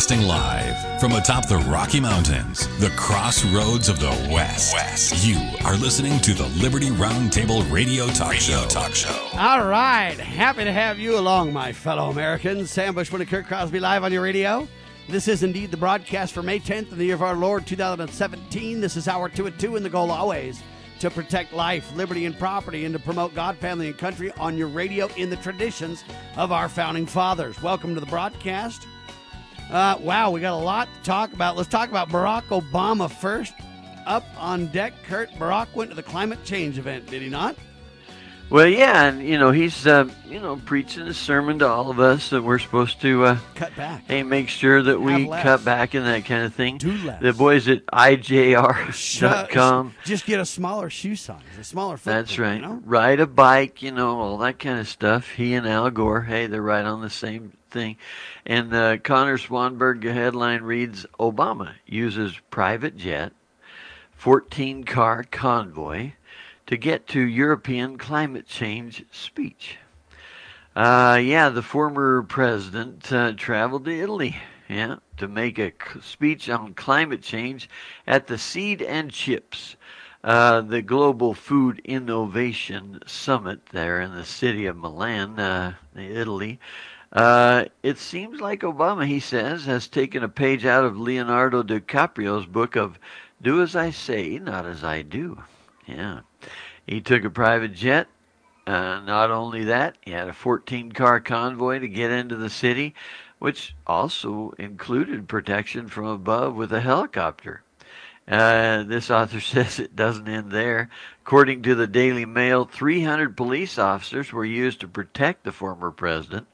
Broadcasting live from atop the Rocky Mountains, the crossroads of the West. You are listening to the Liberty Roundtable Radio Talk Show. All right. Happy to have you along, my fellow Americans. Sam Bushman and Kurt Crosby live on your radio. This is indeed the broadcast for May 10th in the year of our Lord 2017. This is Hour 2 at 2, and the goal always to protect life, liberty, and property, and to promote God, family, and country on your radio in the traditions of our founding fathers. Welcome to the broadcast. Wow, we got a lot to talk about. Let's talk about Barack Obama first. Up on deck, Kurt. Barack went to the climate change event, did he not? Well, yeah, and, he's, preaching a sermon to all of us that we're supposed to cut back. Hey, make sure that we cut back and that kind of thing. Do less. The boys at IJR.com. Just get a smaller shoe size, a smaller footprint. That's right. Ride a bike, all that kind of stuff. He and Al Gore, hey, they're right on the same thing. And Connor Swanberg headline reads, Obama uses private jet, 14-car convoy to get to European climate change speech. The former president traveled to Italy, to make a speech on climate change at the Seed and Chips, the Global Food Innovation Summit there in the city of Milan, Italy. It seems like Obama, he says, has taken a page out of Leonardo DiCaprio's book of Do As I Say, Not As I Do. Yeah. He took a private jet. Not only that, he had a 14-car convoy to get into the city, which also included protection from above with a helicopter. This author says it doesn't end there. According to the Daily Mail, 300 police officers were used to protect the former president.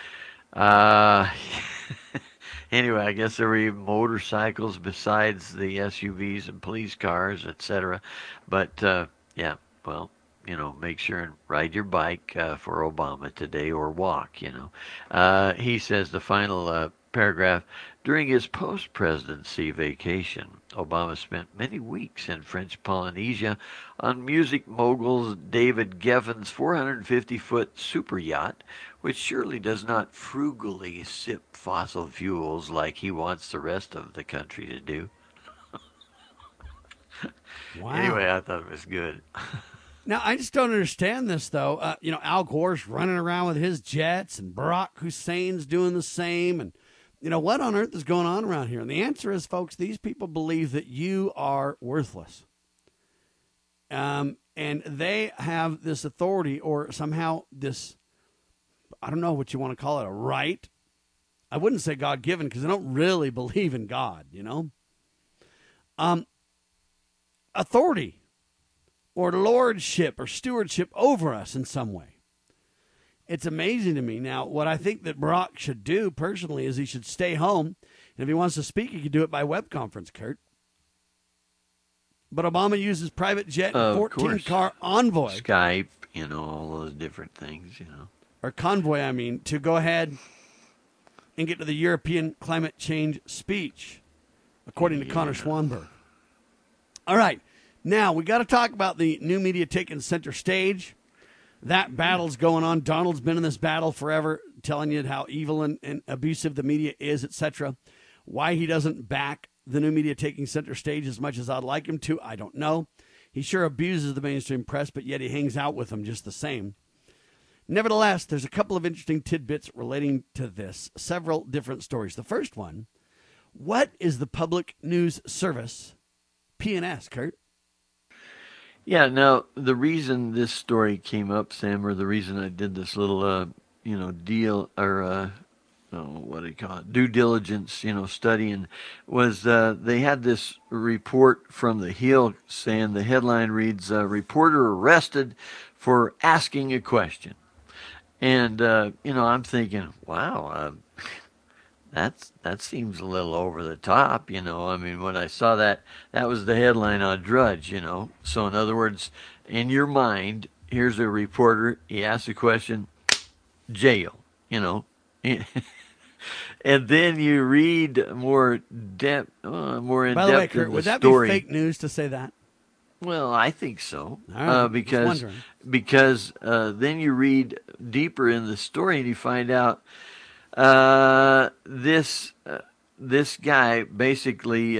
Anyway, I guess there were even motorcycles besides the SUVs and police cars, etc. But, make sure and ride your bike for Obama today or walk, He says the final paragraph, during his post-presidency vacation, Obama spent many weeks in French Polynesia on music mogul David Geffen's 450-foot super yacht, which surely does not frugally sip fossil fuels like he wants the rest of the country to do. Wow. Anyway, I thought it was good. Now, I just don't understand this, though. Al Gore's running around with his jets, and Barack Hussein's doing the same. And, what on earth is going on around here? And the answer is, folks, these people believe that you are worthless. And they have this authority or somehow this, I don't know what you want to call it, a right. I wouldn't say God-given because I don't really believe in God, authority or lordship or stewardship over us in some way. It's amazing to me. Now, what I think that Barack should do personally is he should stay home. And if he wants to speak, he could do it by web conference, Kurt. But Obama uses private jet and 14-car envoy. Skype, all those different things, Or convoy, to go ahead and get to the European climate change speech, according to Connor Swanberg. All right. Now, we got to talk about the new media taking center stage. That battle's going on. Donald's been in this battle forever, telling you how evil and abusive the media is, etc. Why he doesn't back the new media taking center stage as much as I'd like him to, I don't know. He sure abuses the mainstream press, but yet he hangs out with them just the same. Nevertheless, there's a couple of interesting tidbits relating to this. Several different stories. The first one, what is the Public News Service, PNS, Kurt? Yeah, now, the reason this story came up, Sam, or the reason I did this little, deal, or, what do you call it, due diligence, studying, was they had this report from The Hill saying, the headline reads, reporter arrested for asking a question. And, I'm thinking, wow, that seems a little over the top, when I saw that was the headline on Drudge, So in other words, in your mind, here's a reporter, he asks a question, jail, And then you read more in depth By the way, Kurt, would that be fake news to say that? Well, I think so, right, because then you read deeper in the story and you find out this this guy basically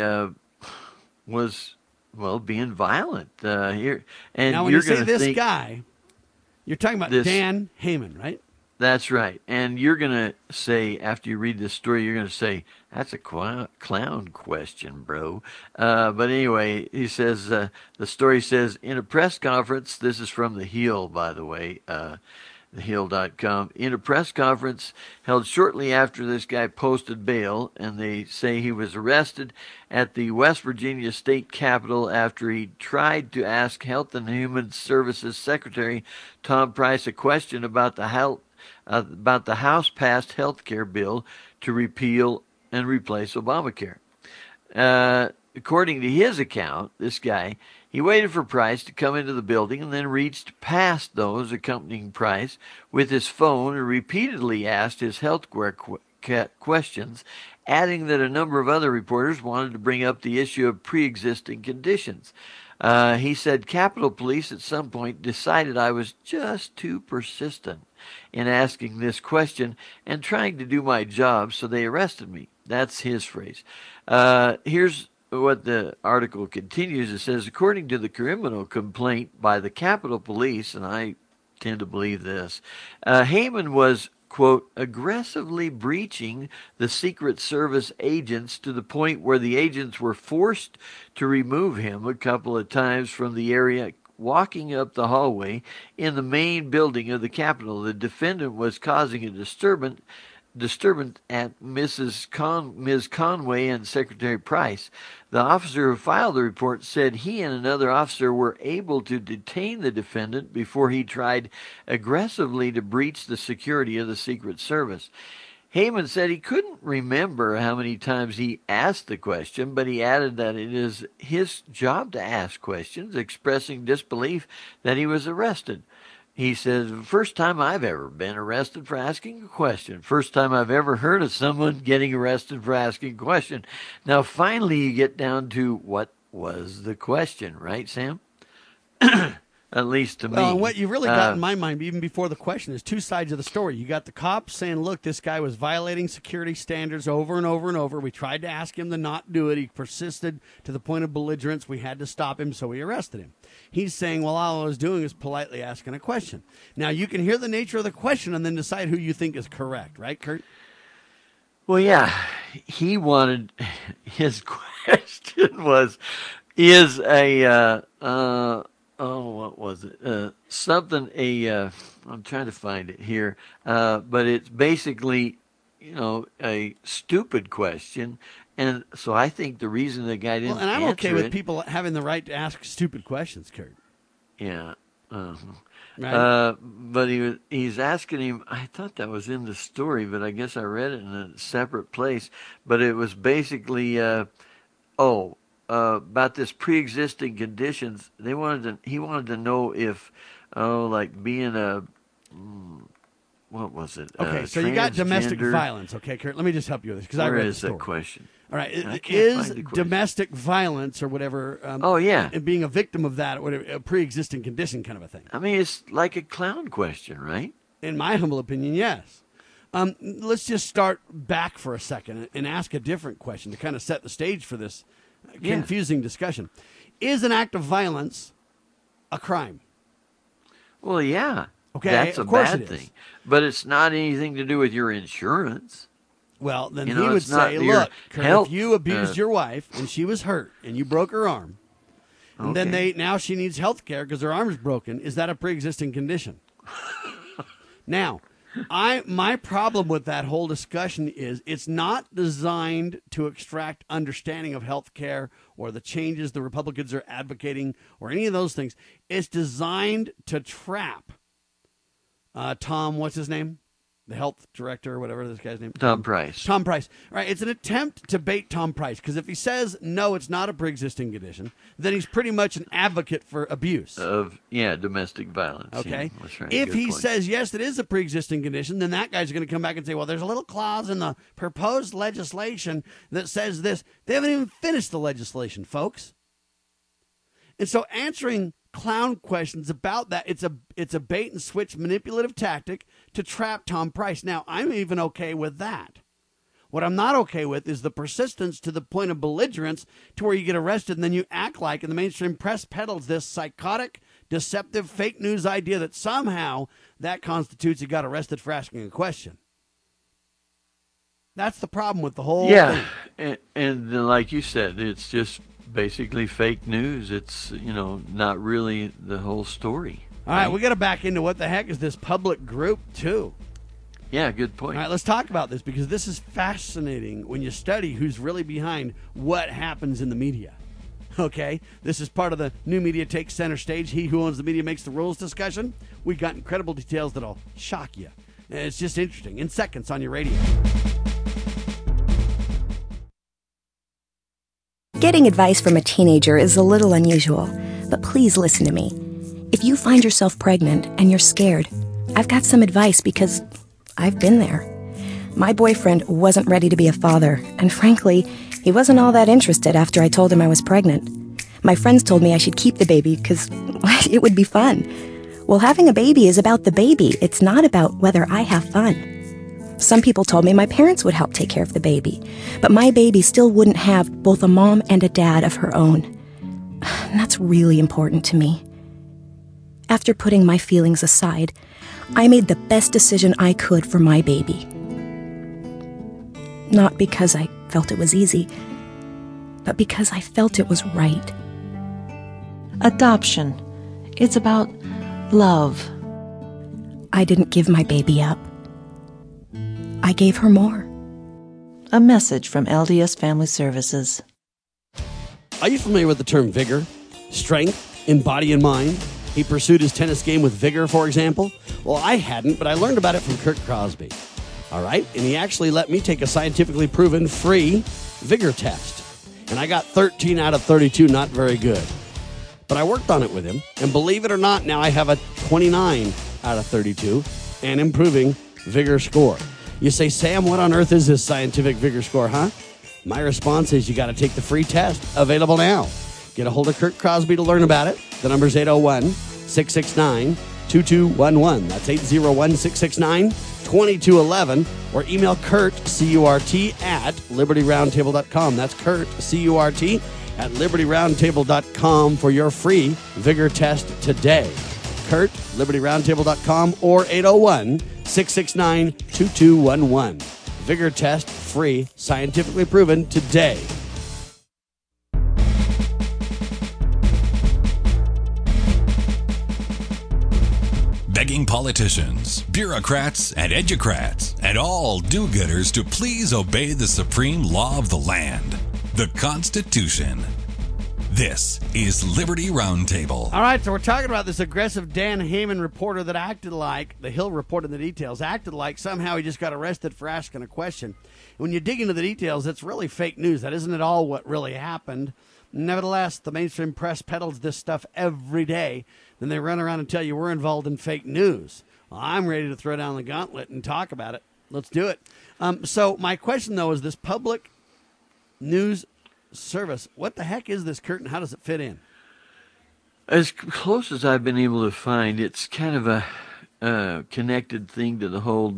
was, well, being violent here. And Now, when you're you say going to this think guy, you're talking about this. Dan Heyman, right? That's right. And you're going to say, after you read this story, you're going to say, that's a clown question, bro. But anyway, he says, the story says, in a press conference, this is from The Hill, by the way, thehill.com, in a press conference held shortly after this guy posted bail, and they say he was arrested at the West Virginia State Capitol after he tried to ask Health and Human Services Secretary Tom Price a question about the House-passed health care bill to repeal and replace Obamacare. According to his account, this guy, he waited for Price to come into the building and then reached past those accompanying Price with his phone and repeatedly asked his health questions, adding that a number of other reporters wanted to bring up the issue of pre-existing conditions. He said Capitol Police at some point decided I was just too persistent in asking this question and trying to do my job, so they arrested me. That's his phrase. Here's what the article continues. It says, according to the criminal complaint by the Capitol Police, and I tend to believe this, Heyman was, quote, aggressively breaching the Secret Service agents to the point where the agents were forced to remove him a couple of times from the area, walking up the hallway in the main building of the Capitol. The defendant was causing a disturbance at Ms. Conway and Secretary Price. The officer who filed the report said he and another officer were able to detain the defendant before he tried aggressively to breach the security of the Secret Service. Heyman said he couldn't remember how many times he asked the question, but he added that it is his job to ask questions, expressing disbelief that he was arrested. He says, first time I've ever been arrested for asking a question. First time I've ever heard of someone getting arrested for asking a question. Now, finally, you get down to what was the question, right, Sam? At least to me. Well, and what you really got in my mind, even before the question, is two sides of the story. You got the cops saying, look, this guy was violating security standards over and over and over. We tried to ask him to not do it. He persisted to the point of belligerence. We had to stop him, so we arrested him. He's saying, well, all I was doing is politely asking a question. Now, you can hear the nature of the question and then decide who you think is correct, right, Kurt? Well, yeah. He wanted, his question was, is a, what was it? I'm trying to find it here. But it's basically, a stupid question. And so I think the reason the guy didn't answer it. And I'm okay with people having the right to ask stupid questions, Kurt. Yeah. Right. But he's asking him, I thought that was in the story, but I guess I read it in a separate place. But it was basically, about this pre-existing conditions. He wanted to know if, like being what was it? Okay, so you got domestic violence. Okay, Kurt, let me just help you with this because I read the story. Where is that question? All right, is domestic violence or whatever? And being a victim of that, whatever, a pre-existing condition, kind of a thing. I mean, it's like a clown question, right? In my humble opinion, yes. Let's just start back for a second and ask a different question to kind of set the stage for this confusing discussion. Is an act of violence a crime? Well, yeah. Okay, that's a of course bad thing. But it's not anything to do with your insurance. Well, then he would say, look, Kurt, if you abused your wife and she was hurt and you broke her arm, and then now she needs health care because her arm's broken, is that a pre-existing condition? Now, my problem with that whole discussion is it's not designed to extract understanding of health care or the changes the Republicans are advocating or any of those things. It's designed to trap Tom, what's his name? The health director or whatever this guy's name. Tom Price. Tom Price. Right. It's an attempt to bait Tom Price because if he says, no, it's not a pre-existing condition, then he's pretty much an advocate for abuse. Domestic violence. Okay. Yeah, that's right. If he says, yes, it is a pre-existing condition, then that guy's going to come back and say, well, there's a little clause in the proposed legislation that says this. They haven't even finished the legislation, folks. And so answering clown questions about that, it's a bait and switch manipulative tactic to trap Tom Price. Now, I'm even okay with that. What I'm not okay with is the persistence to the point of belligerence to where you get arrested and then you act like, and the mainstream press peddles this psychotic, deceptive, fake news idea that somehow that constitutes you got arrested for asking a question. That's the problem with the whole thing. And like you said, it's just basically fake news. It's, not really the whole story. All right, we got to back into what the heck is this public group, too. Yeah, good point. All right, let's talk about this because this is fascinating when you study who's really behind what happens in the media. Okay, this is part of the New Media Takes Center Stage. He who owns the media makes the rules discussion. We got incredible details that'll shock you. It's just interesting. In seconds on your radio. Getting advice from a teenager is a little unusual, but please listen to me. If you find yourself pregnant and you're scared, I've got some advice because I've been there. My boyfriend wasn't ready to be a father, and frankly, he wasn't all that interested after I told him I was pregnant. My friends told me I should keep the baby because it would be fun. Well, having a baby is about the baby. It's not about whether I have fun. Some people told me my parents would help take care of the baby, but my baby still wouldn't have both a mom and a dad of her own. And that's really important to me. After putting my feelings aside, I made the best decision I could for my baby. Not because I felt it was easy, but because I felt it was right. Adoption. It's about love. I didn't give my baby up. I gave her more. A message from LDS Family Services. Are you familiar with the term vigor, strength in body and mind? He pursued his tennis game with vigor, for example. Well, I hadn't, but I learned about it from Kurt Crosby. All right? And he actually let me take a scientifically proven free vigor test. And I got 13 out of 32, not very good. But I worked on it with him. And believe it or not, now I have a 29 out of 32 and improving vigor score. You say, Sam, what on earth is this scientific vigor score, huh? My response is you got to take the free test. Available now. Get a hold of Kurt Crosby to learn about it. The number's 801-669-2211. That's 801-669-2211. Or email Kurt, C-U-R-T, at LibertyRoundtable.com. That's Kurt, C-U-R-T, at LibertyRoundtable.com for your free vigor test today. Kurt, LibertyRoundtable.com, or 801-669-2211. Vigor test free, scientifically proven today. Begging politicians, bureaucrats, and educrats, and all do-gooders to please obey the supreme law of the land, the Constitution. This is Liberty Roundtable. All right, so we're talking about this aggressive Dan Heyman reporter that acted like, the Hill reported the details, acted like somehow he just got arrested for asking a question. When you dig into the details, it's really fake news. That isn't at all what really happened. Nevertheless, the mainstream press peddles this stuff every day. Then they run around and tell you we're involved in fake news. Well, I'm ready to throw down the gauntlet and talk about it. Let's do it. So my question, though, is this public news service, what the heck is this, Kurt, and how does it fit in? As close as I've been able to find, it's kind of a connected thing to the whole,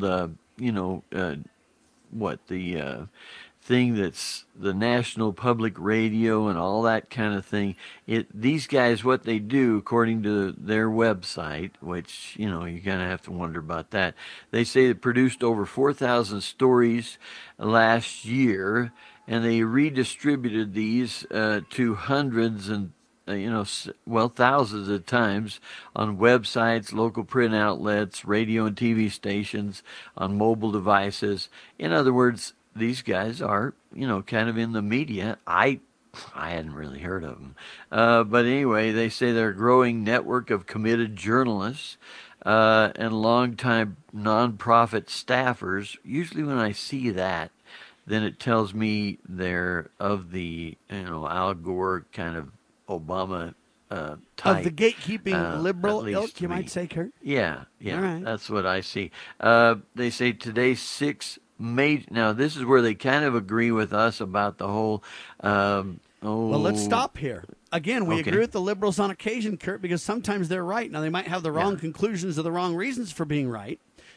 thing that's the national public radio and all that kind of thing. These guys, what they do, according to their website, which, you kind of have to wonder about that, they say they produced over 4,000 stories last year, and they redistributed these to hundreds and thousands of times on websites, local print outlets, radio and TV stations, on mobile devices. In other words, these guys are, kind of in the media. I hadn't really heard of them. But anyway, they say they're a growing network of committed journalists and longtime nonprofit staffers. Usually when I see that, then it tells me they're of the, Al Gore kind of Obama type. Of the gatekeeping liberal ilk, you might say, Kurt? Yeah, All right. That's what I see. They say today's 6 major... Now, this is where they kind of agree with us about the whole... Well, let's stop here. Again, we Okay. agree with the liberals on occasion, Kurt, because sometimes they're right. Now, they might have the wrong conclusions or the wrong reasons for being right.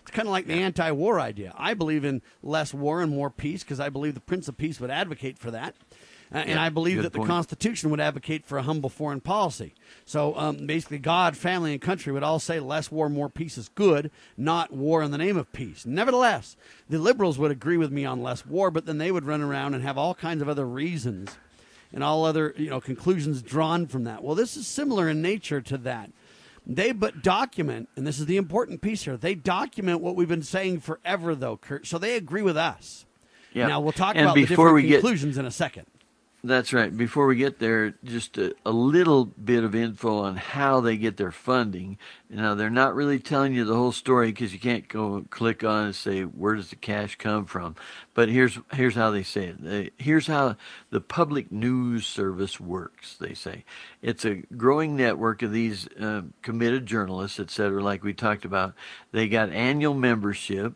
It's kind of like the anti-war idea. I believe in less war and more peace because I believe the Prince of Peace would advocate for that. And I believe that the Constitution would advocate for a humble foreign policy. So basically, God, family, and country would all say less war, more peace is good, not war in the name of peace. Nevertheless, the liberals would agree with me on less war, but then they would run around and have all kinds of other reasons and all other conclusions drawn from that. Well, this is similar in nature to that. They but document, and this is the important piece here, they document what we've been saying forever, though, Kurt. So they agree with us. Yep. Now, we'll talk about the different conclusions in a second. That's right. Before we get there, just a little bit of info on how they get their funding. Now, they're not really telling you the whole story because you can't go click on and say, where does the cash come from? But here's how they say it. Here's how the public news service works, they say. It's a growing network of these committed journalists, et cetera, like we talked about. They got annual membership.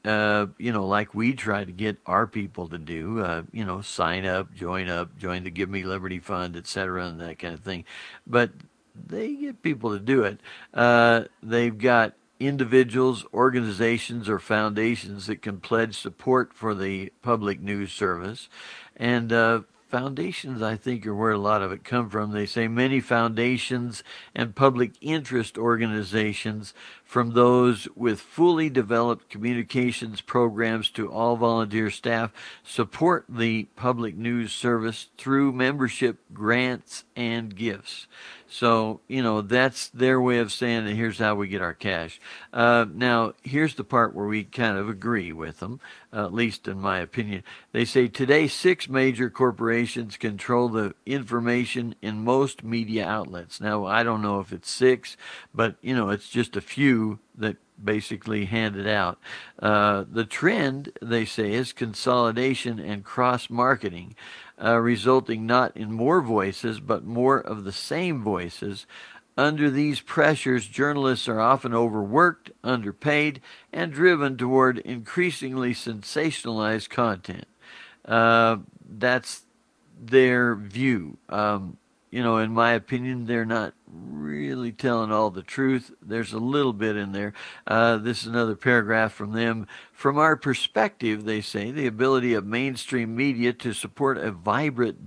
Like we try to get our people to do, sign up, join the Give Me Liberty Fund, et cetera, and that kind of thing. But they get people to do it. They've got individuals, organizations, or foundations that can pledge support for the public news service. And foundations, I think, are where a lot of it come from. They say many foundations and public interest organizations, from those with fully developed communications programs to all volunteer staff, support the public news service through membership, grants, and gifts. So, that's their way of saying that here's how we get our cash. Now, here's the part where we kind of agree with them, at least in my opinion. They say today 6 major corporations control the information in most media outlets. Now, I don't know if it's 6, but, it's just a few that basically hand it out. The trend, they say, is consolidation and cross-marketing, resulting not in more voices, but more of the same voices. Under these pressures, journalists are often overworked, underpaid, and driven toward increasingly sensationalized content. That's their view. In my opinion, they're not really telling all the truth. There's a little bit in there. This is another paragraph from them. From our perspective, they say, the ability of mainstream media to support a vibrant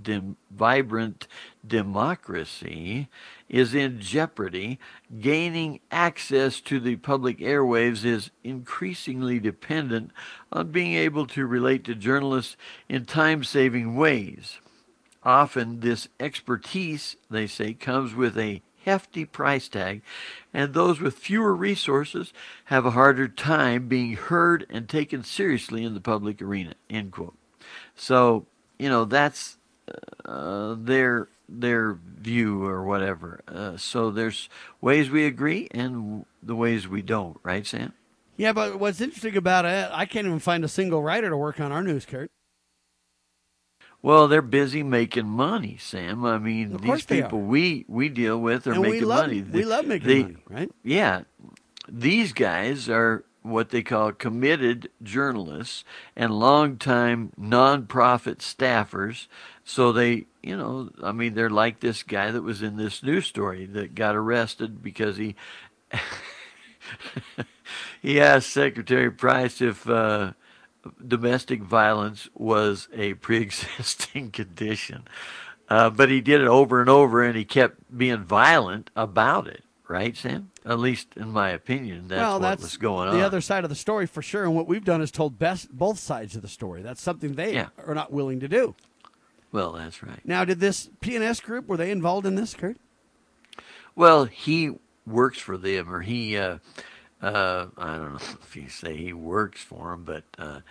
democracy is in jeopardy. Gaining access to the public airwaves is increasingly dependent on being able to relate to journalists in time-saving ways. Often this expertise, they say, comes with a hefty price tag, and those with fewer resources have a harder time being heard and taken seriously in the public arena, end quote. So, that's their view or whatever. So there's ways we agree and the ways we don't, right, Sam? Yeah, but what's interesting about it, I can't even find a single writer to work on our news, Kurt. Well, they're busy making money, Sam. I mean, these people we deal with are making money. We love making money, right? Yeah. These guys are what they call committed journalists and longtime nonprofit staffers. So they, they're like this guy that was in this news story that got arrested because he asked Secretary Price if domestic violence was a pre-existing condition. But he did it over and over, and he kept being violent about it. Right, Sam? At least in my opinion, that's what was going on. The other side of the story for sure, and what we've done is told both sides of the story. That's something they are not willing to do. Well, that's right. Now, did this PNS group, were they involved in this, Kurt? Well, he works for them, or he... I don't know if you say he works for him, but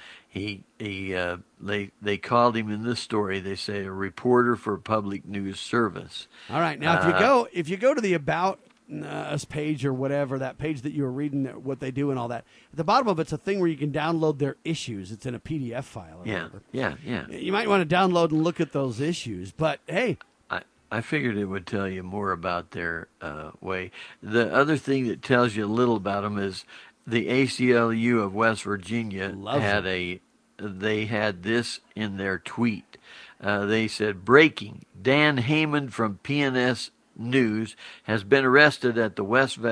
they called him in this story. They say a reporter for public news service. All right. Now, if you go to the About Us page or whatever, that page that you were reading, what they do and all that, at the bottom of it's a thing where you can download their issues. It's in a PDF file. Yeah. You might want to download and look at those issues, but hey. I figured it would tell you more about their way. The other thing that tells you a little about them is the ACLU of West Virginia they had this in their tweet. They said, breaking, Dan Heyman from PNS News has been arrested at the West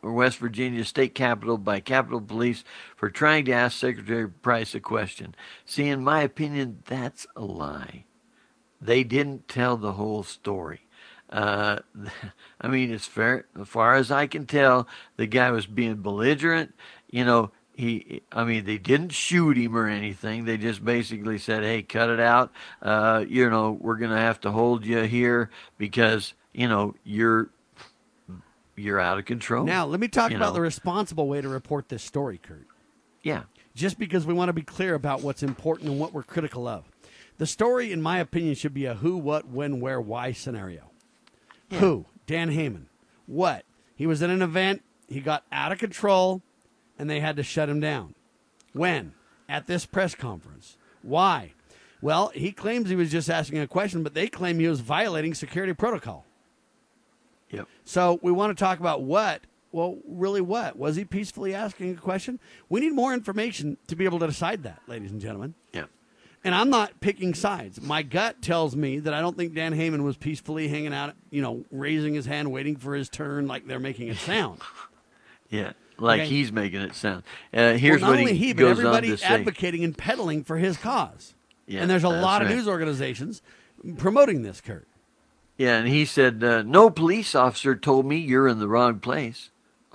West Virginia State Capitol by Capitol Police for trying to ask Secretary Price a question. See, in my opinion, that's a lie. They didn't tell the whole story. I mean, it's fair. As far as I can tell, the guy was being belligerent. They didn't shoot him or anything. They just basically said, hey, cut it out. We're going to have to hold you here because, you're out of control. Now, let me talk about the responsible way to report this story, Kurt. Yeah. Just because we want to be clear about what's important and what we're critical of. The story, in my opinion, should be a who, what, when, where, why scenario. Yeah. Who? Dan Heyman. What? He was in an event. He got out of control, and they had to shut him down. When? At this press conference. Why? Well, he claims he was just asking a question, but they claim he was violating security protocol. Yep. So we want to talk about what. Well, really what? Was he peacefully asking a question? We need more information to be able to decide that, ladies and gentlemen. Yeah. And I'm not picking sides. My gut tells me that I don't think Dan Heyman was peacefully hanging out, raising his hand, waiting for his turn like they're making it sound. Yeah, like okay. He's making it sound. Here's not what only he but goes everybody on to advocating and peddling for his cause. Yeah, and there's a lot of right. news organizations promoting this, Kurt. Yeah, and he said, no police officer told me you're in the wrong place.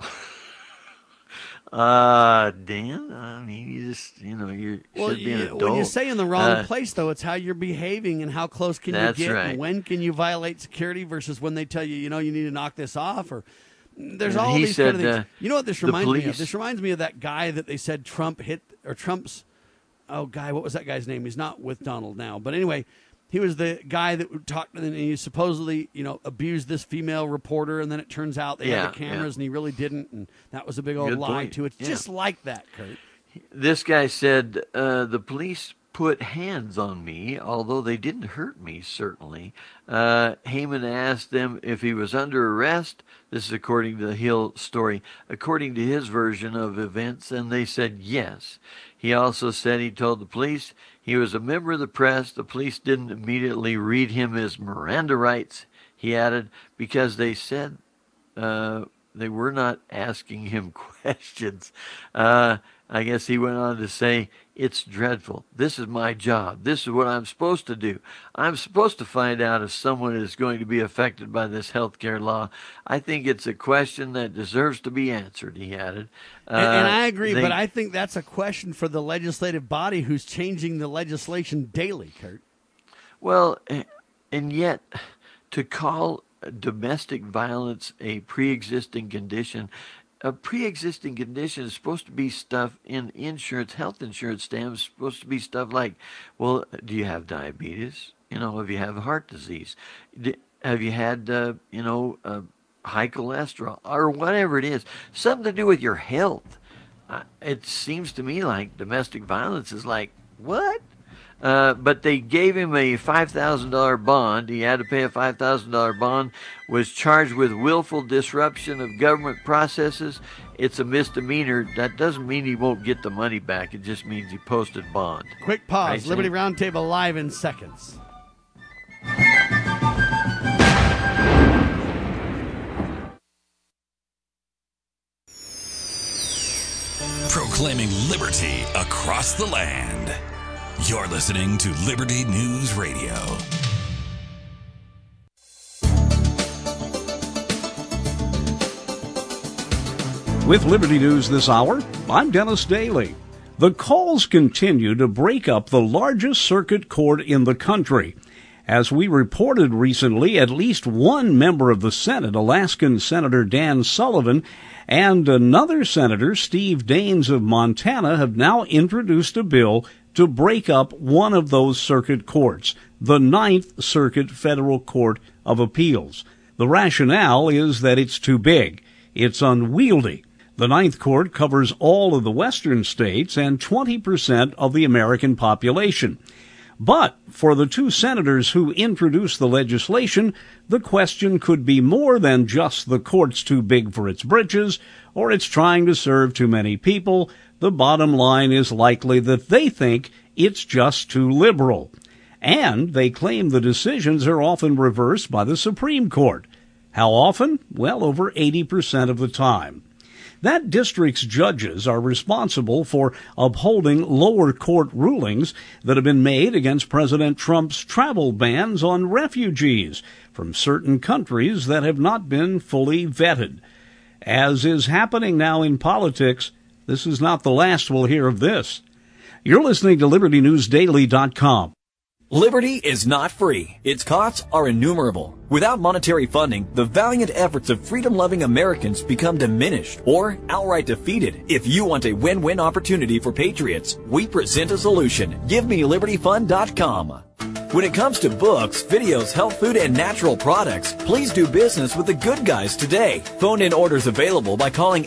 Dan, I mean, you just, you should be an adult. When you say in the wrong place, though, it's how you're behaving and how close can you get right. and when can you violate security versus when they tell you, you need to knock this off or there's all these kind of things. You know what this reminds me of? This reminds me of that guy that they said Trump's, what was that guy's name? He's not with Donald now. But anyway, he was the guy that talked and he supposedly, abused this female reporter, and then it turns out they had the cameras and he really didn't, and that was a big old lie too. It's just like that, Kurt. This guy said the police put hands on me, although they didn't hurt me, certainly. Heyman asked them if he was under arrest. This is according to the Hill story, according to his version of events, and they said yes. He also said he told the police he was a member of the press. The police didn't immediately read him his Miranda rights, he added, because they said they were not asking him questions. I guess he went on to say, it's dreadful. This is my job. This is what I'm supposed to do. I'm supposed to find out if someone is going to be affected by this health care law. I think it's a question that deserves to be answered, he added. And I agree, but I think that's a question for the legislative body who's changing the legislation daily, Kurt. Well, and yet to call domestic violence a pre-existing condition, a pre-existing condition is supposed to be stuff in insurance, health insurance stamps, supposed to be stuff like, well, do you have diabetes? Have you have heart disease? Have you had, high cholesterol or whatever it is? Something to do with your health. It seems to me like domestic violence is like, what? But they gave him a $5,000 bond. He had to pay a $5,000 bond, was charged with willful disruption of government processes. It's a misdemeanor. That doesn't mean he won't get the money back. It just means he posted bond. Quick pause. Right, Liberty Roundtable live in seconds. Proclaiming liberty across the land. You're listening to Liberty News Radio. With Liberty News this hour, I'm Dennis Daly. The calls continue to break up the largest circuit court in the country. As we reported recently, at least one member of the Senate, Alaskan Senator Dan Sullivan, and another Senator, Steve Daines of Montana, have now introduced a bill to break up one of those circuit courts, the Ninth Circuit Federal Court of Appeals. The rationale is that it's too big. It's unwieldy. The Ninth Court covers all of the western states and 20% of the American population. But for the two senators who introduced the legislation, the question could be more than just the court's too big for its britches or it's trying to serve too many people. The bottom line is likely that they think it's just too liberal. And they claim the decisions are often reversed by the Supreme Court. How often? Well, over 80% of the time. That district's judges are responsible for upholding lower court rulings that have been made against President Trump's travel bans on refugees from certain countries that have not been fully vetted. As is happening now in politics, this is not the last we'll hear of this. You're listening to LibertyNewsDaily.com. Liberty is not free. Its costs are innumerable. Without monetary funding, the valiant efforts of freedom-loving Americans become diminished or outright defeated. If you want a win-win opportunity for patriots, we present a solution. GiveMeLibertyFund.com. When it comes to books, videos, health food, and natural products, please do business with the good guys today. Phone-in orders available by calling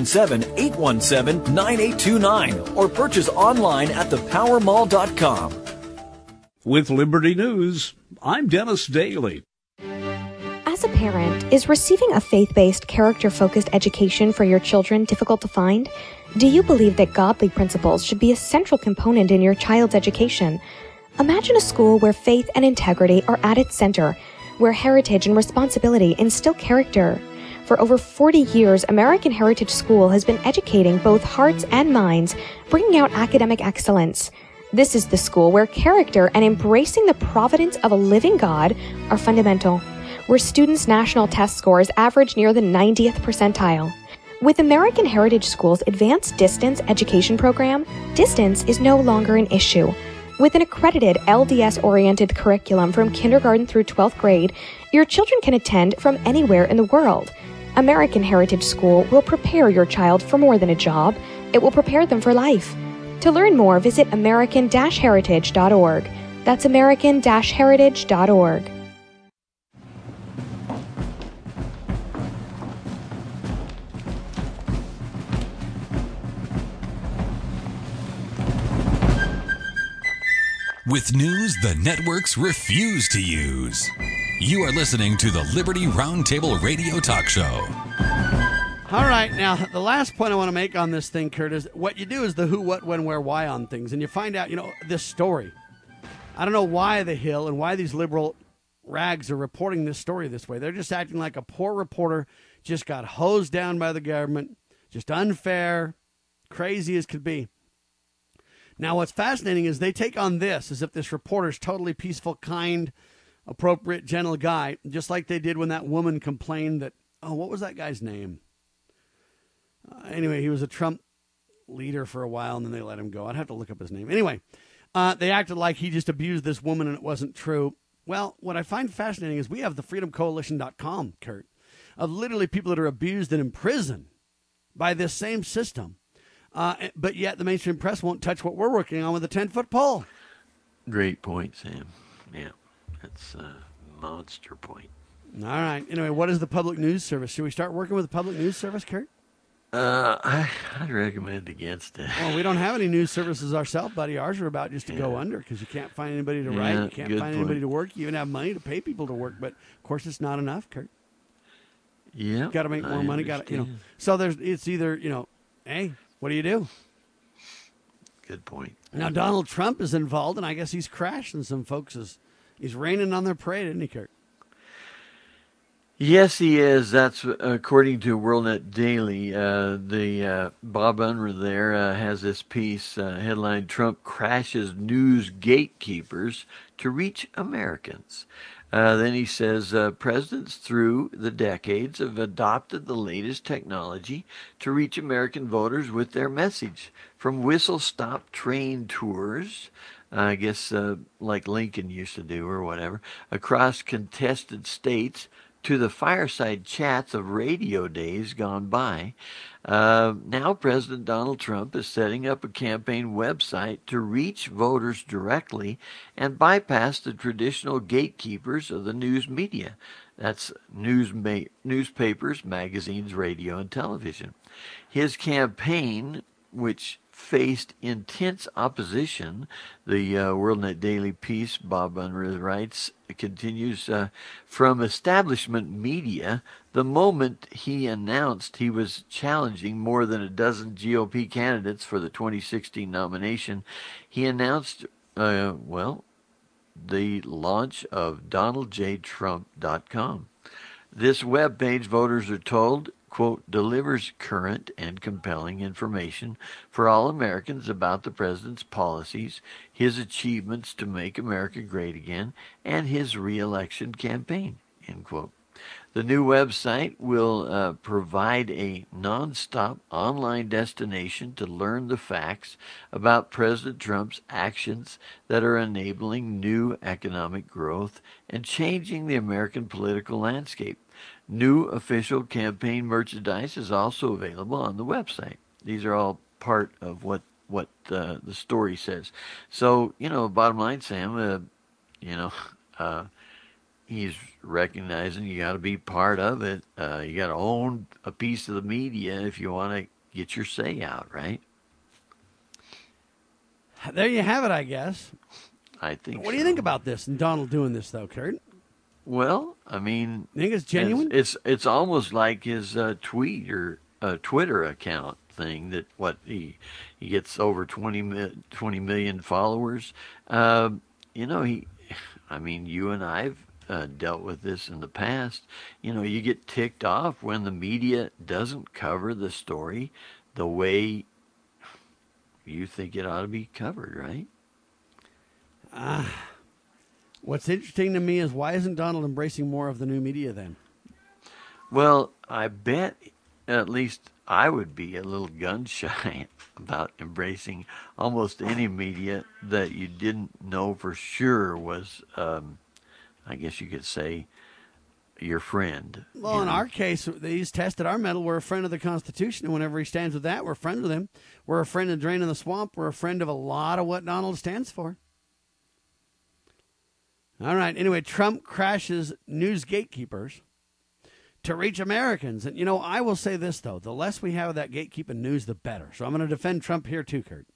877-817-9829 or purchase online at thepowermall.com. With Liberty News, I'm Dennis Daly. As a parent, is receiving a faith-based, character-focused education for your children difficult to find? Do you believe that godly principles should be a central component in your child's education? Imagine a school where faith and integrity are at its center, where heritage and responsibility instill character. For over 40 years, American Heritage School has been educating both hearts and minds, bringing out academic excellence. This is the school where character and embracing the providence of a living God are fundamental, where students' national test scores average near the 90th percentile. With American Heritage School's advanced distance education program, distance is no longer an issue. With an accredited LDS-oriented curriculum from kindergarten through 12th grade, your children can attend from anywhere in the world. American Heritage School will prepare your child for more than a job. It will prepare them for life. To learn more, visit American-Heritage.org. That's American-Heritage.org. With news the networks refuse to use. You are listening to the Liberty Roundtable Radio Talk Show. All right, now, the last point I want to make on this thing, Kurt, is what you do is the who, what, when, where, why on things. And you find out, this story. I don't know why The Hill and why these liberal rags are reporting this story this way. They're just acting like a poor reporter just got hosed down by the government, just unfair, crazy as could be. Now, what's fascinating is they take on this as if this reporter's totally peaceful, kind, appropriate, gentle guy, just like they did when that woman complained that, what was that guy's name? Anyway, he was a Trump leader for a while, and then they let him go. I'd have to look up his name. Anyway, they acted like he just abused this woman, and it wasn't true. Well, what I find fascinating is we have the freedomcoalition.com, Kurt, of literally people that are abused and imprisoned by this same system. But yet the mainstream press won't touch what we're working on with a 10-foot pole. Great point, Sam. Yeah, that's a monster point. All right. Anyway, what is the public news service? Should we start working with the public news service, Kurt? I'd recommend against it. Well, we don't have any news services ourselves, buddy. Ours are about just to go under because you can't find anybody to write. You can't find anybody to work. You even have money to pay people to work. But, of course, it's not enough, Kurt. Yeah. Got to make more money. So it's either, hey, what do you do? Good point. Now, Donald Trump is involved, and I guess he's crashing some folks. He's raining on their parade, isn't he, Kurt? Yes, he is. That's according to WorldNet Daily. The Bob Unruh there has this piece headlined, Trump crashes news gatekeepers to reach Americans. Then he says, presidents through the decades have adopted the latest technology to reach American voters with their message. From whistle-stop train tours, I guess like Lincoln used to do or whatever, across contested states, to the fireside chats of radio days gone by. Now President Donald Trump is setting up a campaign website to reach voters directly and bypass the traditional gatekeepers of the news media. That's newspapers, magazines, radio, and television. His campaign, which faced intense opposition, the WorldNet Daily piece, Bob Unruh writes, continues, from establishment media, the moment he announced he was challenging more than a dozen GOP candidates for the 2016 nomination, he announced, the launch of DonaldJTrump.com. This webpage, voters are told, quote, delivers current and compelling information for all Americans about the president's policies, his achievements to make America great again, and his reelection campaign, end quote. The new website will provide a nonstop online destination to learn the facts about President Trump's actions that are enabling new economic growth and changing the American political landscape. New official campaign merchandise is also available on the website. These are all part of what the story says. So, bottom line, Sam, he's recognizing you got to be part of it. You got to own a piece of the media if you want to get your say out, right? There you have it, I guess. I think. What do you think about this and Donald doing this, though, Kurt? Well, I mean, you think it's genuine? It's almost like his tweet or Twitter account thing that he gets over 20 million followers. You and I've dealt with this in the past. You get ticked off when the media doesn't cover the story the way you think it ought to be covered, right? What's interesting to me is why isn't Donald embracing more of the new media then? Well, I bet at least I would be a little gun shy about embracing almost any media that you didn't know for sure was, I guess you could say, your friend. Well, in our case, he's tested our mettle. We're a friend of the Constitution, and whenever he stands with that, we're friends with him. We're a friend of draining the swamp. We're a friend of a lot of what Donald stands for. All right. Anyway, Trump crashes news gatekeepers to reach Americans. And, I will say this, though. The less we have of that gatekeeping news, the better. So I'm going to defend Trump here, too, Kurt.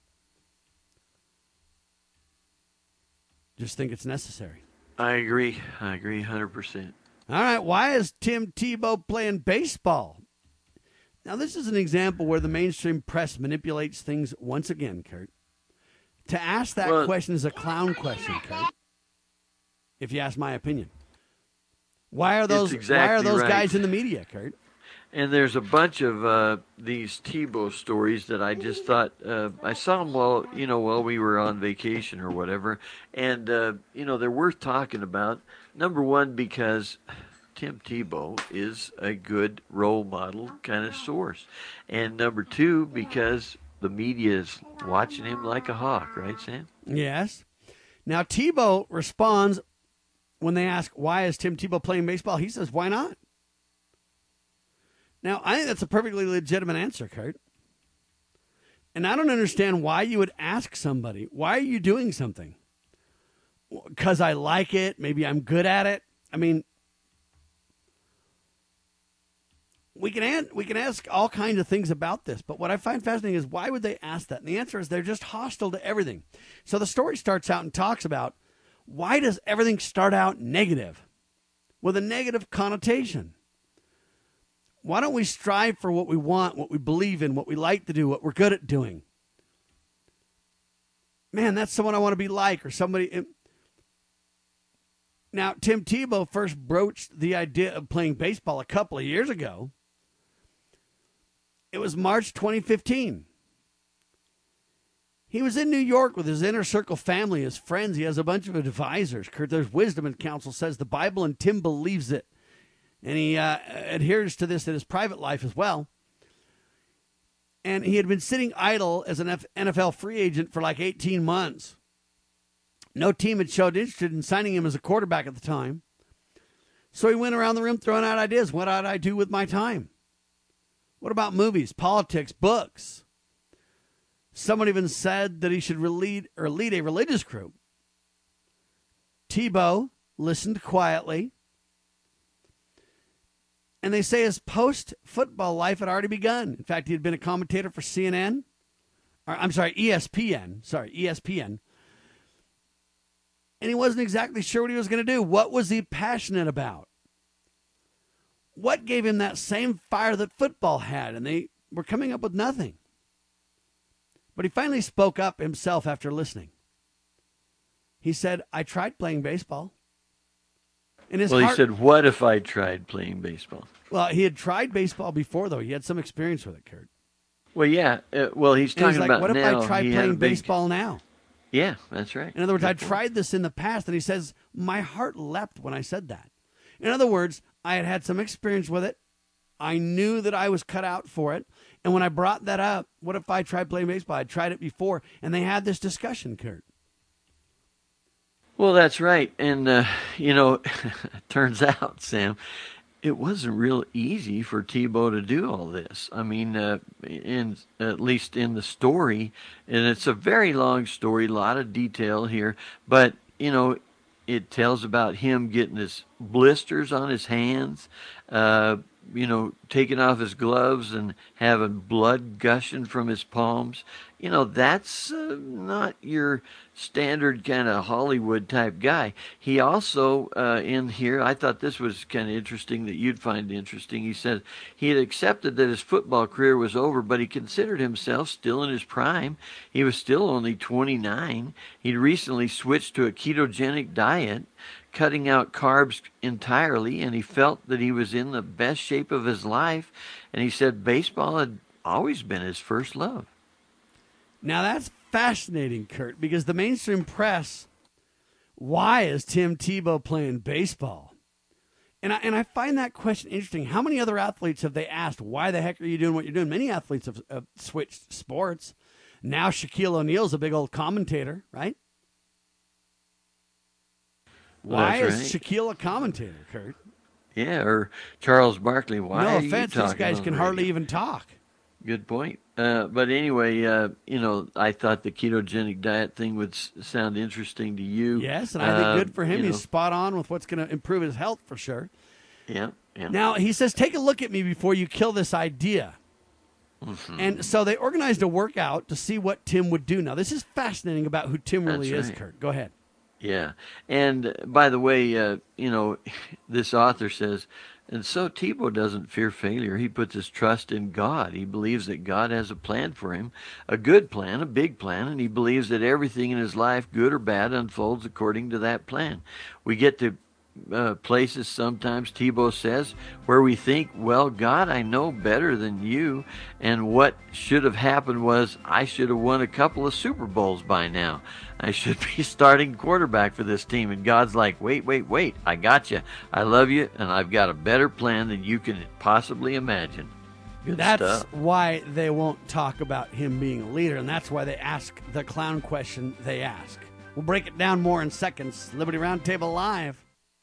Just think it's necessary. I agree 100%. All right. Why is Tim Tebow playing baseball? Now, this is an example where the mainstream press manipulates things once again, Kurt. To ask that question is a clown question, Kurt. If you ask my opinion. Why are those right. guys in the media, Kurt? And there's a bunch of these Tebow stories that I just thought I saw them while we were on vacation or whatever, and they're worth talking about. Number one, because Tim Tebow is a good role model kind of source, and number two, because the media is watching him like a hawk, right, Sam? Yes. Now Tebow responds when they ask why is Tim Tebow playing baseball. He says, "Why not?" Now, I think that's a perfectly legitimate answer, Kurt. And I don't understand why you would ask somebody, why are you doing something? Because I like it. Maybe I'm good at it. I mean, we can ask all kinds of things about this. But what I find fascinating is why would they ask that? And the answer is they're just hostile to everything. So the story starts out and talks about why does everything start out negative with a negative connotation? Why don't we strive for what we want, what we believe in, what we like to do, what we're good at doing? Man, that's someone I want to be like, or somebody. Now, Tim Tebow first broached the idea of playing baseball a couple of years ago. It was March 2015. He was in New York with his inner circle family, his friends. He has a bunch of advisors. Kurt, there's wisdom in counsel, says the Bible, and Tim believes it. And he adheres to this in his private life as well. And he had been sitting idle as an NFL free agent for like 18 months. No team had showed interest in signing him as a quarterback at the time. So he went around the room throwing out ideas. What ought I do with my time? What about movies, politics, books? Someone even said that he should lead a religious group. Tebow listened quietly. And they say his post-football life had already begun. In fact, he had been a commentator for ESPN. And he wasn't exactly sure what he was going to do. What was he passionate about? What gave him that same fire that football had? And they were coming up with nothing. But he finally spoke up himself after listening. He said, I tried playing baseball. And his he heart, said, what if I tried playing baseball? well, he had tried baseball before, though. He had some experience with it, Kurt. Well, yeah. He's And he's talking like, about what if now. I tried He had a playing big- baseball now? Yeah, that's right. In other words, Good I point. tried this in the past, and he says, my heart leapt when I said that. In other words, I had had some experience with it. I knew that I was cut out for it. And when I brought that up, what if I tried playing baseball? I tried it before, and they had this discussion, Kurt. Well, that's right. And, it turns out, Sam, it wasn't real easy for Tebow to do all this. I mean, at least in the story, and it's a very long story, a lot of detail here, but, it tells about him getting his blisters on his hands, taking off his gloves and having blood gushing from his palms. That's not your standard kind of Hollywood type guy. He also, in here, I thought this was kind of interesting that you'd find interesting. He said he had accepted that his football career was over, but he considered himself still in his prime. He was still only 29. He'd recently switched to a ketogenic diet, cutting out carbs entirely, and he felt that he was in the best shape of his life. And he said baseball had always been his first love. Now, that's fascinating, Kurt, because the mainstream press, why is Tim Tebow playing baseball? And I find that question interesting. How many other athletes have they asked, why the heck are you doing what you're doing? Many athletes have switched sports. Now Shaquille O'Neal's a big old commentator, right? Why is Shaquille a commentator, Kurt? Yeah, or Charles Barkley. Why no are offense, you talking these guys on can the hardly radio? even talk. Good point. But anyway, I thought the ketogenic diet thing would sound interesting to you. Yes, and I think good for him. He's spot on with what's going to improve his health for sure. Yeah. Now, he says, take a look at me before you kill this idea. Mm-hmm. And so they organized a workout to see what Tim would do. Now, this is fascinating about who Tim really That's is, right. Kurt. Go ahead. Yeah. And by the way, this author says, and so Tebow doesn't fear failure. He puts his trust in God. He believes that God has a plan for him, a good plan, a big plan, and he believes that everything in his life, good or bad, unfolds according to that plan. We get to places sometimes, Tebow says, where we think, well, God, I know better than you, and what should have happened was I should have won a couple of Super Bowls by now. I should be starting quarterback for this team. And God's like, wait, I got you. I love you, and I've got a better plan than you can possibly imagine. Good That's stuff. why they won't talk about him being a leader, and that's why they ask the clown question they ask. We'll break it down more in seconds. Liberty Roundtable Live.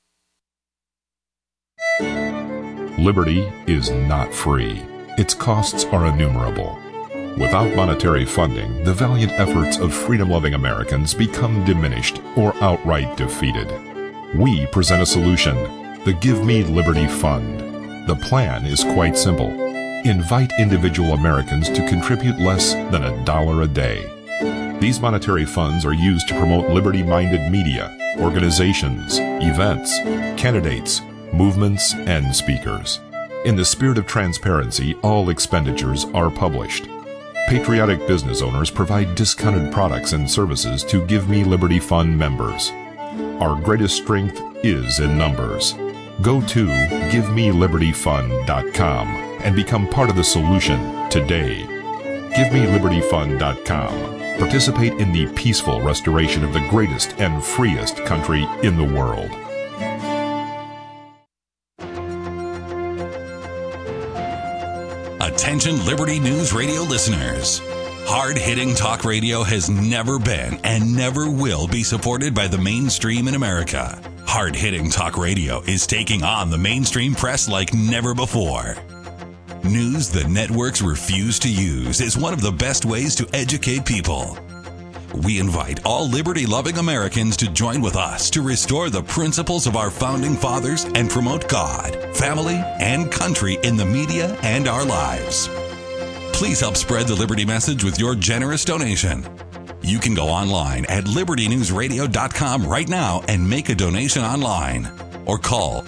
Liberty is not free. Its costs are innumerable. Without monetary funding, the valiant efforts of freedom-loving Americans become diminished or outright defeated. We present a solution, the Give Me Liberty Fund. The plan is quite simple. Invite individual Americans to contribute less than $1 a day. These monetary funds are used to promote liberty-minded media, organizations, events, candidates, movements, and speakers. In the spirit of transparency, all expenditures are published. Patriotic business owners provide discounted products and services to Give Me Liberty Fund members. Our greatest strength is in numbers. Go to GiveMeLibertyFund.com and become part of the solution today. GiveMeLibertyFund.com. Participate in the peaceful restoration of the greatest and freest country in the world. Attention Liberty News Radio listeners. Hard-hitting talk radio has never been and never will be supported by the mainstream in America. Hard-hitting talk radio is taking on the mainstream press like never before. News the networks refuse to use is one of the best ways to educate people. We invite all liberty-loving Americans to join with us to restore the principles of our founding fathers and promote God, family, and country in the media and our lives. Please help spread the Liberty message with your generous donation. You can go online at libertynewsradio.com right now and make a donation online. Or call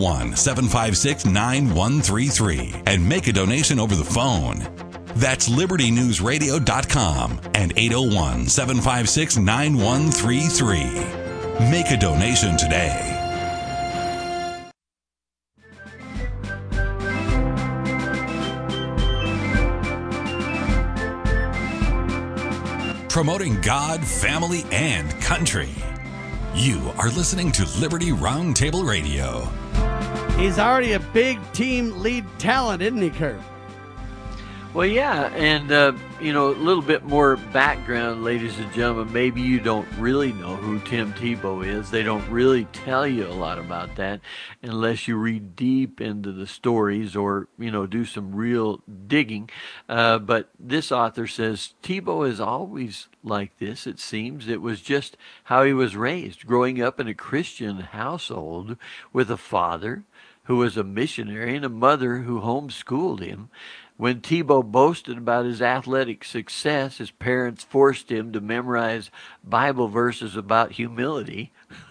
801-756-9133 and make a donation over the phone. That's libertynewsradio.com and 801-756-9133. Make a donation today. promoting God, family, and country. You are listening to Liberty Roundtable Radio. He's already a big team lead talent, isn't he, Kurt? Well, yeah, and, a little bit more background, ladies and gentlemen. Maybe you don't really know who Tim Tebow is. They don't really tell you a lot about that unless you read deep into the stories or, do some real digging. But this author says Tebow is always like this, it seems. It was just how he was raised, growing up in a Christian household with a father who was a missionary and a mother who homeschooled him. When Tebow boasted about his athletic success, his parents forced him to memorize Bible verses about humility.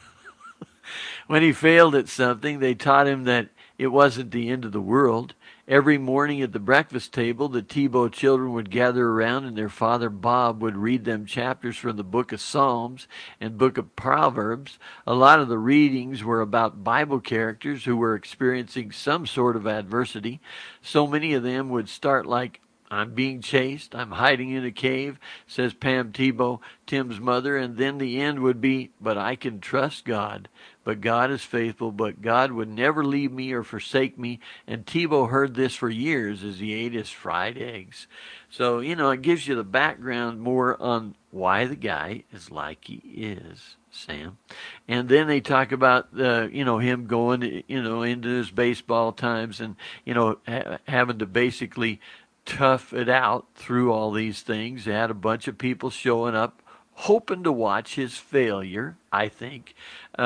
When he failed at something, they taught him that it wasn't the end of the world. Every morning at the breakfast table, the Tebow children would gather around and their father Bob would read them chapters from the book of Psalms and book of Proverbs. A lot of the readings were about Bible characters who were experiencing some sort of adversity. So many of them would start like, "I'm being chased, I'm hiding in a cave," says Pam Tebow, Tim's mother, and then the end would be, "But I can trust God. But God is faithful, but God would never leave me or forsake me." And Tebow heard this for years as he ate his fried eggs. So, it gives you the background more on why the guy is like he is, Sam. And then they talk about, him going, into his baseball times and, having to basically tough it out through all these things. They had a bunch of people showing up hoping to watch his failure, I think.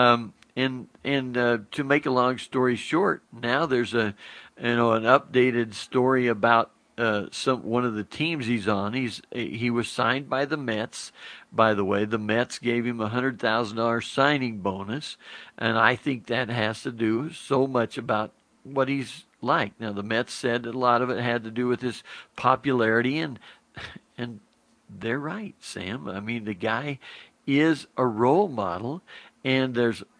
And to make a long story short, now there's an updated story about one of the teams he's on. He was signed by the Mets. By the way, the Mets gave him a $100,000 signing bonus, and I think that has to do so much about what he's like. Now, the Mets said that a lot of it had to do with his popularity, and they're right, Sam. I mean, the guy is a role model, and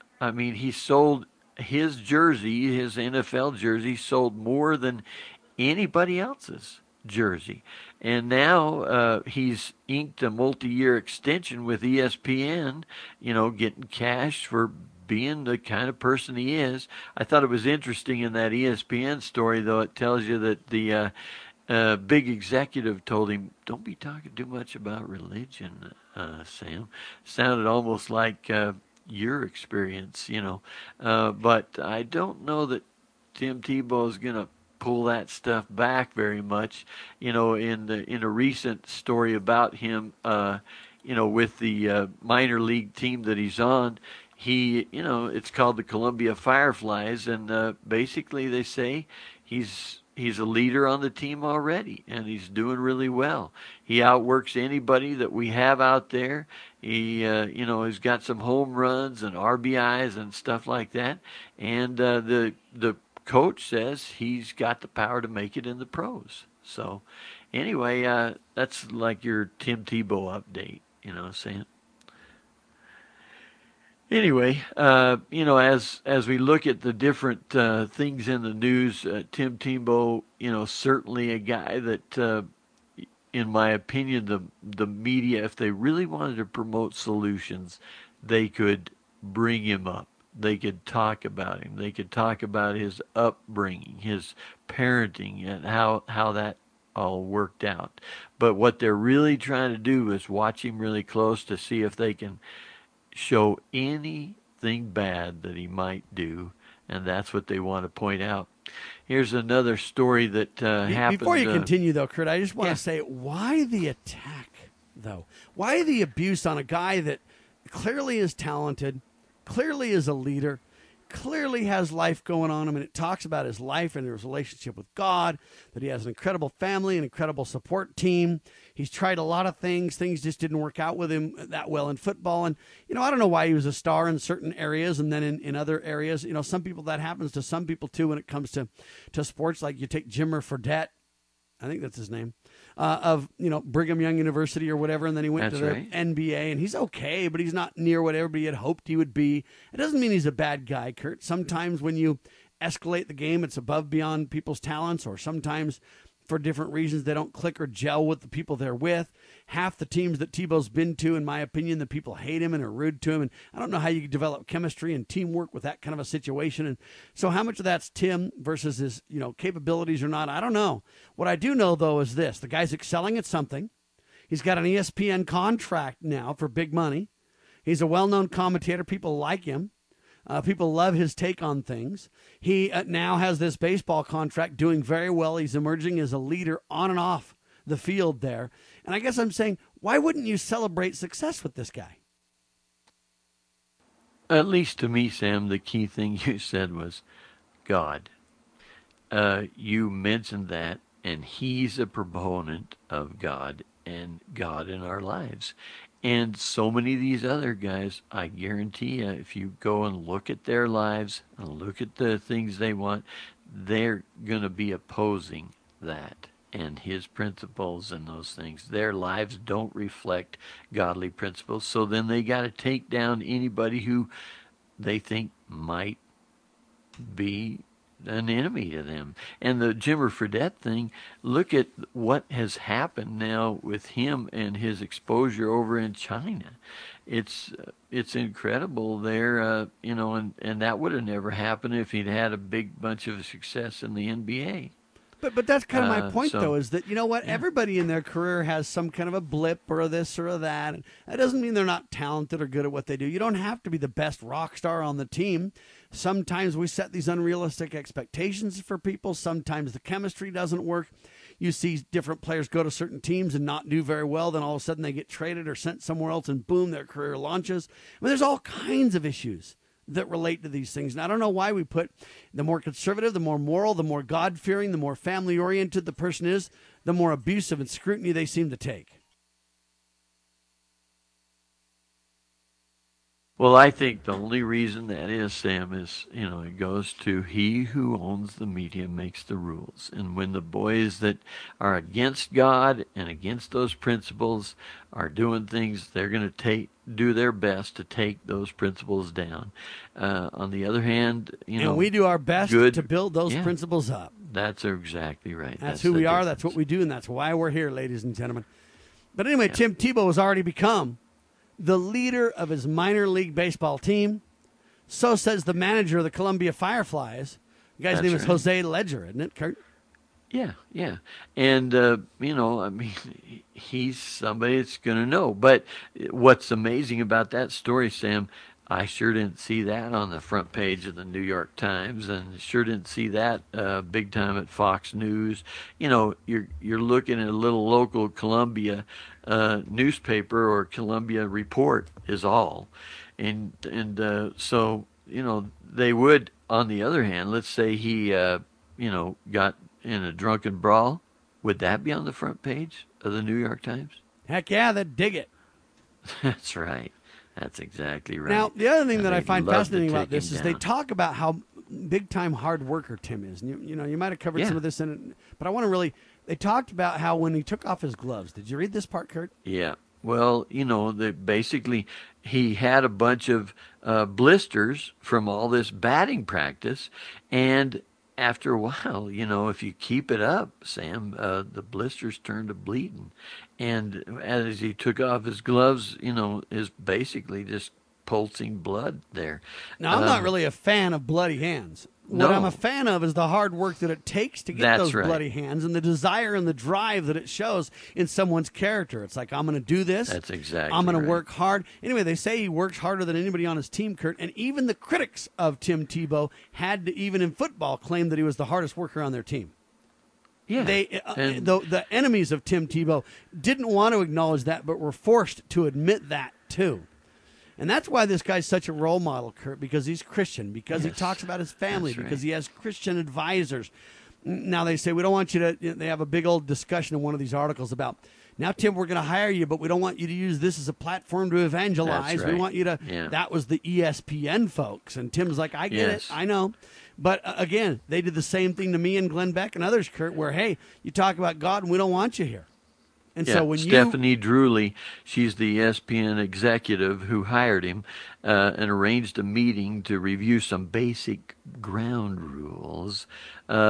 he sold his jersey, his NFL jersey, sold more than anybody else's jersey. And now he's inked a multi-year extension with ESPN, getting cash for being the kind of person he is. I thought it was interesting in that ESPN story, though. It tells you that the big executive told him, "Don't be talking too much about religion, Sam." Sounded almost like your experience, but I don't know that Tim Tebow is going to pull that stuff back very much. In a recent story about him, with the minor league team that he's on, it's called the Columbia Fireflies, and basically they say he's a leader on the team already, and he's doing really well. He outworks anybody that we have out there. He, he's got some home runs and RBIs and stuff like that. And the coach says he's got the power to make it in the pros. So, anyway, that's like your Tim Tebow update. Sam. Anyway, as we look at the different things in the news, Tim Tebow, certainly a guy that, in my opinion, the media, if they really wanted to promote solutions, they could bring him up. They could talk about him. They could talk about his upbringing, his parenting, and how that all worked out. But what they're really trying to do is watch him really close to see if they can show anything bad that he might do, and that's what they want to point out. Here's another story that happened. Before you continue, though, Kurt, I just want to say, why the attack, though? Why the abuse on a guy that clearly is talented, clearly is a leader, clearly has life going on him, and it talks about his life and his relationship with God, that he has an incredible family, an incredible support team. He's tried a lot of things. Things just didn't work out with him that well in football. And, I don't know why he was a star in certain areas and then in other areas. Some people, that happens to some people, too, when it comes to sports. Like you take Jimmer Fredette, I think that's his name, of, Brigham Young University or whatever, and then he went to the NBA, and he's okay, but he's not near what everybody had hoped he would be. It doesn't mean he's a bad guy, Kurt. Sometimes when you escalate the game, it's above beyond people's talents, or sometimes for different reasons. They don't click or gel with the people they're with. Half the teams that Tebow's been to, in my opinion, the people hate him and are rude to him. And I don't know how you can develop chemistry and teamwork with that kind of a situation. And so how much of that's Tim versus his, capabilities or not, I don't know. What I do know, though, is this. The guy's excelling at something. He's got an ESPN contract now for big money. He's a well-known commentator. People like him. People love his take on things. He now has this baseball contract, doing very well. He's emerging as a leader on and off the field there. And I guess I'm saying, why wouldn't you celebrate success with this guy? At least to me, Sam, the key thing you said was God. You mentioned that, and he's a proponent of God and God in our lives. And so many of these other guys, I guarantee you, if you go and look at their lives and look at the things they want, they're going to be opposing that and his principles and those things. Their lives don't reflect godly principles. So then they got to take down anybody who they think might be an enemy to them. And the Jimmer Fredette thing, look at what has happened now with him and his exposure over in China. It's incredible there, and that would have never happened if he'd had a big bunch of success in the NBA. But that's kind of my point, though, is that, everybody in their career has some kind of a blip or a this or a that. And that doesn't mean they're not talented or good at what they do. You don't have to be the best rock star on the team. Sometimes we set these unrealistic expectations for people. Sometimes the chemistry doesn't work. You see different players go to certain teams and not do very well. Then all of a sudden they get traded or sent somewhere else, and boom, their career launches. I mean, there's all kinds of issues that relate to these things. And I don't know why we put the more conservative, the more moral, the more God-fearing, the more family-oriented the person is, the more abusive and scrutiny they seem to take. Well, I think the only reason that is, Sam, is, it goes to he who owns the media makes the rules. And when the boys that are against God and against those principles are doing things, they're going to do their best to take those principles down. On the other hand, and we do our best to build those principles up. That's exactly right. That's who we are. That's what we do, and that's why we're here, ladies and gentlemen. But anyway, Tim Tebow has already become the leader of his minor league baseball team. So says the manager of the Columbia Fireflies. The guy's name is Jose Ledger, isn't it, Kurt? Yeah. And, he's somebody that's going to know. But what's amazing about that story, Sam, I sure didn't see that on the front page of the New York Times, and sure didn't see that big time at Fox News. You're looking at a little local Columbia newspaper or Columbia Report is all. And so, they would, on the other hand, let's say he, got in a drunken brawl. Would that be on the front page of the New York Times? Heck yeah, they'd dig it. That's right. That's exactly right. Now, the other thing that I find fascinating about this is they talk about how big-time hard worker Tim is. And you might have covered some of this in it, but I want to really... They talked about how when he took off his gloves... Did you read this part, Kurt? Yeah. Well, basically he had a bunch of blisters from all this batting practice, and after a while, if you keep it up, Sam, the blisters turn to bleeding. And as he took off his gloves, is basically just pulsing blood there. Now, I'm not really a fan of bloody hands. What I'm a fan of is the hard work that it takes to get those bloody hands, and the desire and the drive that it shows in someone's character. It's like, I'm going to do this. That's exactly I'm going right. to work hard. Anyway, they say he works harder than anybody on his team, Kurt, and even the critics of Tim Tebow had to, even in football, claim that he was the hardest worker on their team. Yeah. The enemies of Tim Tebow didn't want to acknowledge that, but were forced to admit that, too. And that's why this guy's such a role model, Kurt, because he's Christian, because he talks about his family, because he has Christian advisors. Now, they say, we don't want you to, they have a big old discussion in one of these articles about, now, Tim, we're going to hire you, but we don't want you to use this as a platform to evangelize. We want you to, that was the ESPN folks. And Tim's like, I get it, I know. But again, they did the same thing to me and Glenn Beck and others, Kurt, where, hey, you talk about God and we don't want you here. And so when Stephanie Drewley, she's the ESPN executive who hired him and arranged a meeting to review some basic ground rules.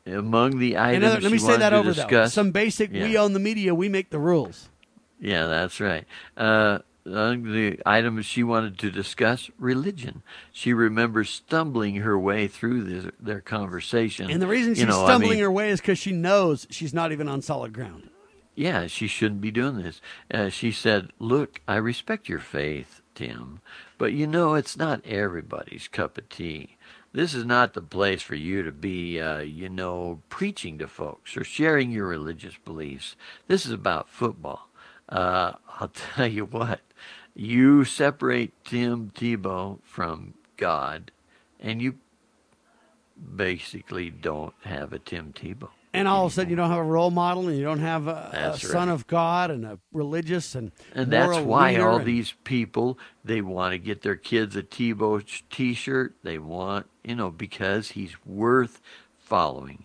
among the items let me say that over, though. discuss, Some basic, we own the media, we make the rules. Yeah, that's right. The items she wanted to discuss, religion. She remembers stumbling her way through their conversation. And the reason she's stumbling her way is because she knows she's not even on solid ground. Yeah, she shouldn't be doing this. She said, look, I respect your faith, Tim, but it's not everybody's cup of tea. This is not the place for you to be, preaching to folks or sharing your religious beliefs. This is about football. I'll tell you what, you separate Tim Tebow from God, and you basically don't have a Tim Tebow. And all of a sudden, you don't have a role model, and you don't have a son of God and a religious and that's why leader all these people, they want to get their kids a Tebow T-shirt. They want, because he's worth following.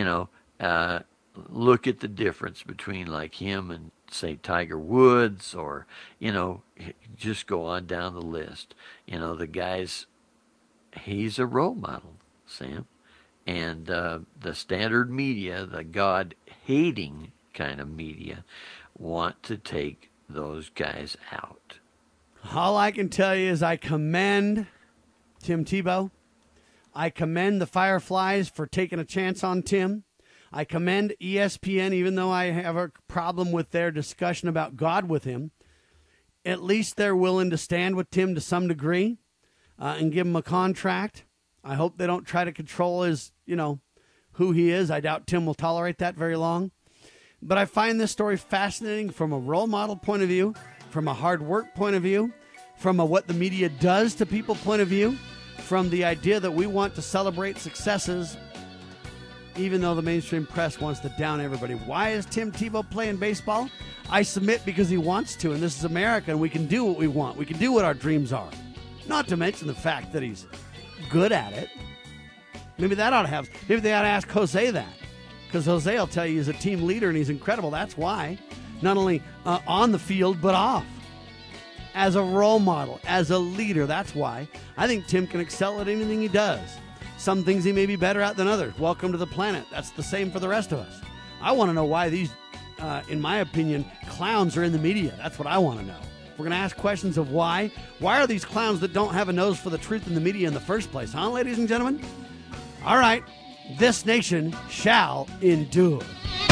Look at the difference between like him and, say, Tiger Woods, or, just go on down the list. The guy's, he's a role model, Sam. And the standard media, the God-hating kind of media, want to take those guys out. All I can tell you is I commend Tim Tebow. I commend the Fireflies for taking a chance on Tim. I commend ESPN, even though I have a problem with their discussion about God with him. At least they're willing to stand with Tim to some degree and give him a contract. I hope they don't try to control his, who he is. I doubt Tim will tolerate that very long. But I find this story fascinating from a role model point of view, from a hard work point of view, from a what the media does to people point of view, from the idea that we want to celebrate successes even though the mainstream press wants to down everybody. Why is Tim Tebow playing baseball? I submit because he wants to, and this is America, and we can do what we want. We can do what our dreams are. Not to mention the fact that he's good at it. Maybe they ought to ask Jose that, because Jose will tell you he's a team leader and he's incredible. That's why. Not only on the field, but off. As a role model, as a leader, that's why. I think Tim can excel at anything he does. Some things he may be better at than others. Welcome to the planet. That's the same for the rest of us. I want to know why these, in my opinion, clowns are in the media. That's what I want to know. We're going to ask questions of why. Why are these clowns that don't have a nose for the truth in the media in the first place, huh, ladies and gentlemen? All right. This nation shall endure.